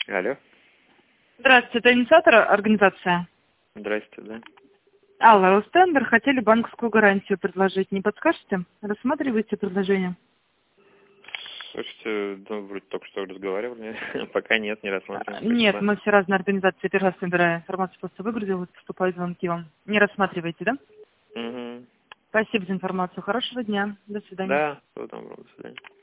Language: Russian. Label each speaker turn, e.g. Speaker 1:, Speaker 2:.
Speaker 1: Алло.
Speaker 2: Здравствуйте, это инициатор организация?
Speaker 1: Здрасте, да.
Speaker 2: Алла, Ростендер, хотели банковскую гарантию предложить. Не подскажете? Рассматриваете предложение?
Speaker 1: Слушайте, ну, вроде только что разговаривали. Пока нет, не рассматриваем.
Speaker 2: Нет,
Speaker 1: Спасибо.
Speaker 2: мы все разные организации. Первый раз собираю информацию, просто выгрузил, вот поступают звонки вам. Не рассматриваете, да?
Speaker 1: Угу.
Speaker 2: Спасибо за информацию. Хорошего дня. До свидания.
Speaker 1: Да, всего доброго, до свидания.